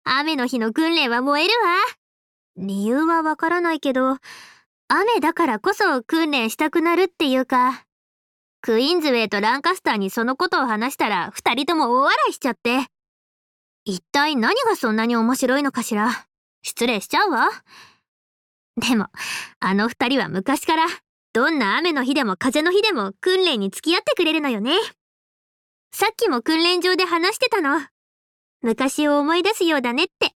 雨の日の訓練は燃えるわ。理由はわからないけど、雨だからこそ訓練したくなるっていうか、クイーンズウェイとランカスターにそのことを話したら二人とも大笑いしちゃって。一体何がそんなに面白いのかしら。失礼しちゃうわ。でも、あの二人は昔から、どんな雨の日でも風の日でも訓練に付き合ってくれるのよね。さっきも訓練場で話してたの。昔を思い出すようだねって。